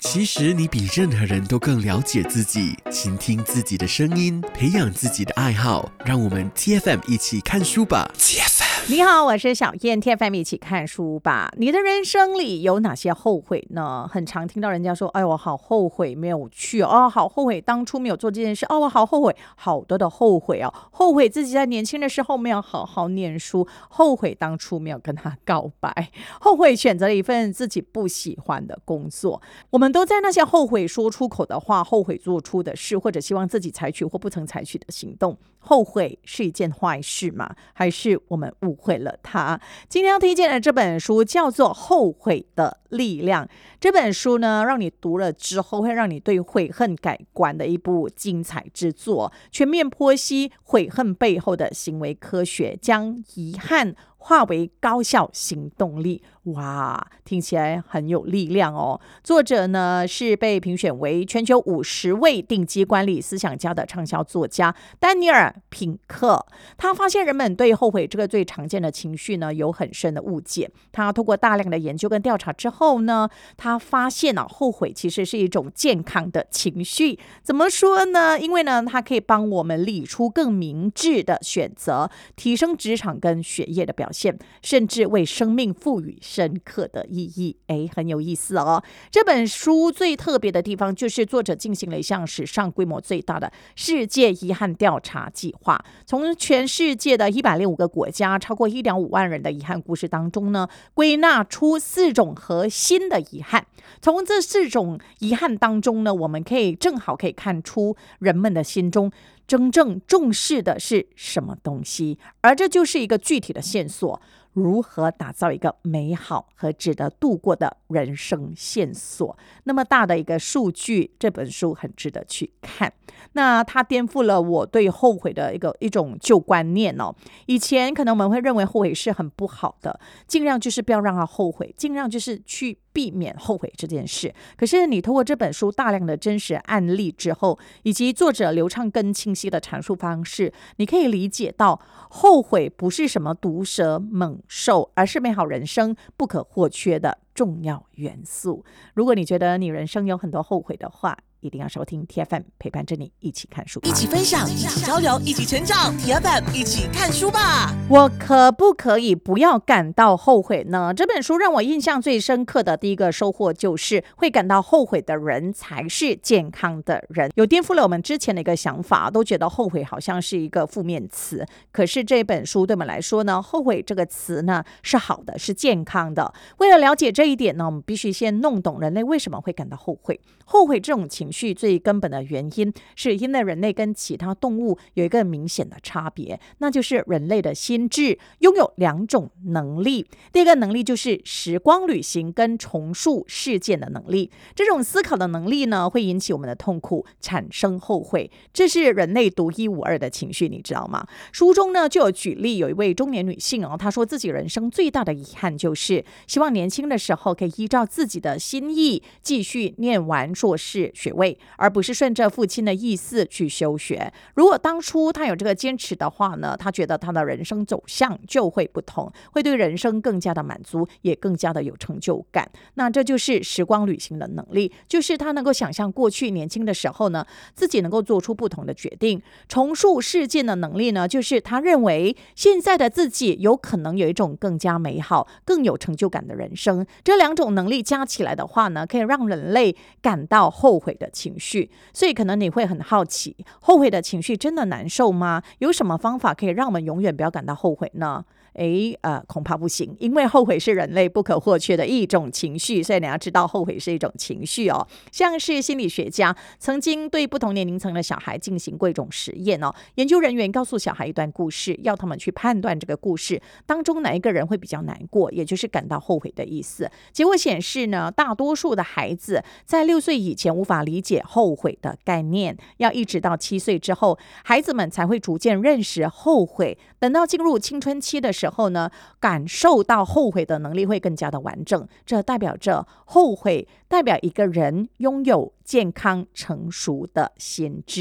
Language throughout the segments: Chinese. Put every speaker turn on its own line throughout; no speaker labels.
其实你比任何人都更了解自己，倾听自己的声音，培养自己的爱好。让我们 TFM 一起看书吧。
你好，我是小燕， TFM 一起看书吧。你的人生里有哪些后悔呢？很常听到人家说，哎，我好后悔没有去哦，好后悔当初没有做这件事哦，我好后悔，好多的后悔哦，后悔自己在年轻的时候没有好好念书，后悔当初没有跟他告白，后悔选择了一份自己不喜欢的工作。我们都在那些后悔说出口的话，后悔做出的事，或者希望自己采取或不曾采取的行动。后悔是一件坏事吗？还是我们误会了它？今天要推荐的这本书叫做《后悔的力量》。这本书呢，让你读了之后会让你对悔恨改观的一部精彩之作，全面剖析悔恨背后的行为科学，将遗憾化为高效行动力。哇，听起来很有力量哦。作者呢是被评选为全球50位顶级管理思想家的畅销作家丹尼尔·品克。他发现人们对后悔这个最常见的情绪呢有很深的误解。他透过大量的研究跟调查之后呢，他发现后悔其实是一种健康的情绪。怎么说呢？因为呢，它可以帮我们理出更明智的选择，提升职场跟学业的表现，甚至为生命赋予深刻的意义。很有意思哦。这本书最特别的地方就是作者进行了一项史上规模最大的世界遗憾调查计划，从全世界的105个国家超过1.5万人的遗憾故事当中呢，归纳出4种核心的遗憾。从这4种遗憾当中呢，我们正好可以看出人们的心中真正重视的是什么东西，而这就是一个具体的线索，如何打造一个美好和值得度过的人生线索。那么大的一个数据，这本书很值得去看。那它颠覆了我对后悔的一种旧观念哦。以前可能我们会认为后悔是很不好的，尽量就是不要让他后悔，尽量就是去避免后悔这件事。可是你透过这本书大量的真实案例之后，以及作者流畅更清晰的阐述方式，你可以理解到后悔不是什么毒蛇猛兽，而是美好人生不可或缺的重要元素。如果你觉得你人生有很多后悔的话，一定要收听 TFM 陪伴着你一起看书吧，
一起分享，一起交流，一起成长。TFM 一起看书吧。
我可不可以不要感到后悔呢？这本书让我印象最深刻的第一个收获就是会感到后悔的人才是健康的人。有颠覆了我们之前的一个想法，都觉得后悔好像是一个负面词。可是这本书对我们来说呢，后悔这个词呢是好的，是健康的。为了了解这一点呢，我们必须先弄懂人类为什么会感到后悔。后悔这种情绪最根本的原因，是因为人类跟其他动物有一个明显的差别，那就是人类的心智拥有2种能力。第一个能力就是时光旅行跟重塑事件的能力。这种思考的能力呢，会引起我们的痛苦，产生后悔，这是人类独一无二的情绪，你知道吗？书中呢就有举例，有一位中年女性她说自己人生最大的遗憾就是希望年轻的时候可以依照自己的心意继续念完硕士学位，而不是顺着父亲的意思去休学。如果当初他有这个坚持的话呢，他觉得他的人生走向就会不同，会对人生更加的满足，也更加的有成就感。那这就是时光旅行的能力，就是他能够想象过去年轻的时候呢，自己能够做出不同的决定。重塑事件的能力呢，就是他认为现在的自己有可能有一种更加美好、更有成就感的人生。这2种能力加起来的话呢，可以让人类感到后悔的情绪。所以可能你会很好奇，后悔的情绪真的难受吗？有什么方法可以让我们永远不要感到后悔呢？恐怕不行，因为后悔是人类不可或缺的一种情绪，所以你要知道后悔是一种情绪哦。像是心理学家曾经对不同年龄层的小孩进行过一种实验哦，研究人员告诉小孩一段故事，要他们去判断这个故事当中哪一个人会比较难过，也就是感到后悔的意思。结果显示呢，大多数的孩子在6岁以前无法理解后悔的概念，要一直到7岁之后，孩子们才会逐渐认识后悔。等到进入青春期的时候呢，感受到后悔的能力会更加的完整。这代表着后悔代表一个人拥有健康成熟的心智。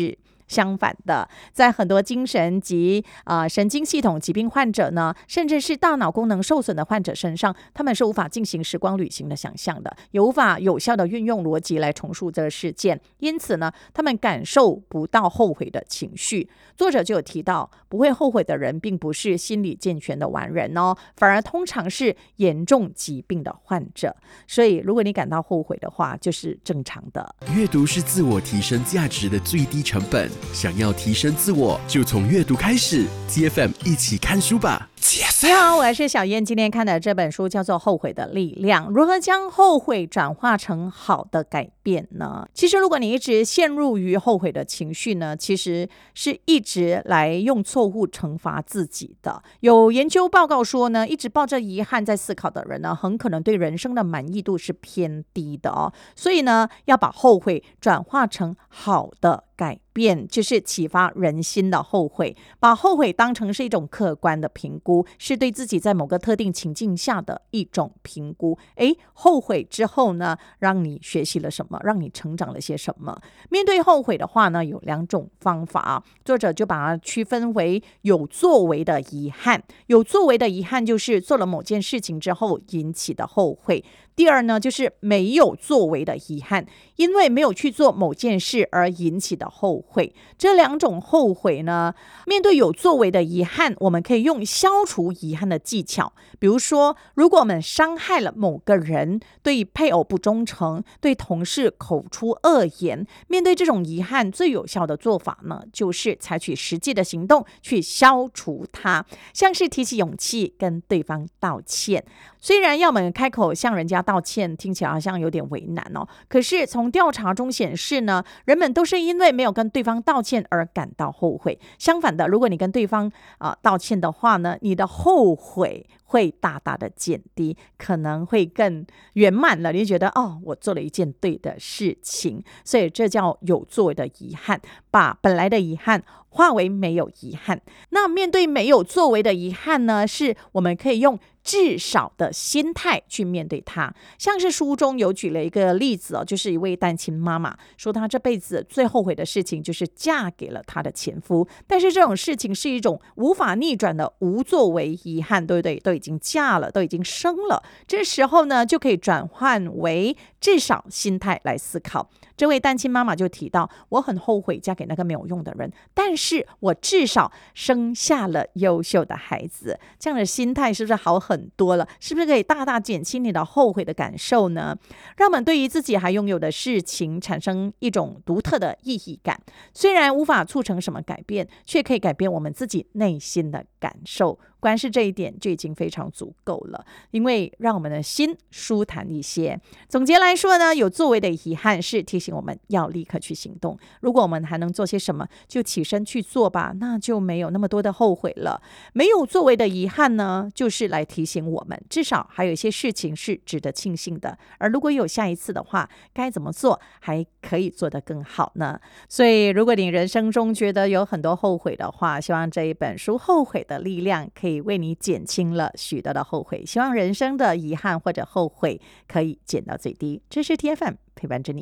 相反的，在很多精神及神经系统疾病患者呢，甚至是大脑功能受损的患者身上，他们是无法进行时光旅行的想象的，也无法有效的运用逻辑来重述这个事件，因此呢，他们感受不到后悔的情绪。作者就有提到，不会后悔的人并不是心理健全的完人哦，反而通常是严重疾病的患者。所以如果你感到后悔的话，就是正常的。
阅读是自我提升价值的最低成本，想要提升自我，就从阅读开始。TFM 一起看书吧。
你好，我是小燕。今天看的这本书叫做《后悔的力量》，如何将后悔转化成好的改变呢？其实如果你一直陷入于后悔的情绪呢，其实是一直来用错误惩罚自己的。有研究报告说呢，一直抱着遗憾在思考的人呢，很可能对人生的满意度是偏低的哦。所以呢，要把后悔转化成好的改变，就是启发人心的后悔，把后悔当成是一种客观的评估，是对自己在某个特定情境下的一种评估。后悔之后呢，让你学习了什么，让你成长了些什么。面对后悔的话呢，有2种方法，作者就把它区分为有作为的遗憾。有作为的遗憾就是做了某件事情之后引起的后悔。第二呢，就是没有作为的遗憾，因为没有去做某件事而引起的后悔。这2种后悔呢，面对有作为的遗憾，我们可以用消除遗憾的技巧。比如说，如果我们伤害了某个人，对配偶不忠诚，对同事口出恶言，面对这种遗憾，最有效的做法呢，就是采取实际的行动去消除它，像是提起勇气跟对方道歉。虽然要我们开口向人家道歉，听起来好像有点为难哦，可是从调查中显示呢，人们都是因为没有跟对方道歉而感到后悔。相反的，如果你跟对方道歉的话呢，你的后悔会大大的减低，可能会更圆满了。你就觉得我做了一件对的事情，所以这叫有作为的遗憾，把本来的遗憾化为没有遗憾。那面对没有作为的遗憾呢，是我们可以用至少的心态去面对它。像是书中有举了一个例子就是一位单亲妈妈说，她这辈子最后悔的事情就是嫁给了她的前夫，但是这种事情是一种无法逆转的无作为遗憾，对不对？都已经嫁了，都已经生了，这时候呢，就可以转换为至少心态来思考。这位单亲妈妈就提到，我很后悔嫁给那个没有用的人，但是我至少生下了优秀的孩子。这样的心态是不是好很多了？是不是可以大大减轻你的后悔的感受呢？让我们对于自己还拥有的事情产生一种独特的意义感。虽然无法促成什么改变，却可以改变我们自己内心的感受。光是这一点就已经非常足够了，因为让我们的心舒坦一些。总结来说呢，有作为的遗憾是提醒我们要立刻去行动。如果我们还能做些什么，就起身去做吧，那就没有那么多的后悔了。没有作为的遗憾呢，就是来提醒我们，至少还有一些事情是值得庆幸的。而如果有下一次的话，该怎么做还可以做得更好呢？所以如果你人生中觉得有很多后悔的话，希望这一本书《后悔的力量》可以为你减轻了许多的后悔，希望人生的遗憾或者后悔可以减到最低。这是 TFM 陪伴着你。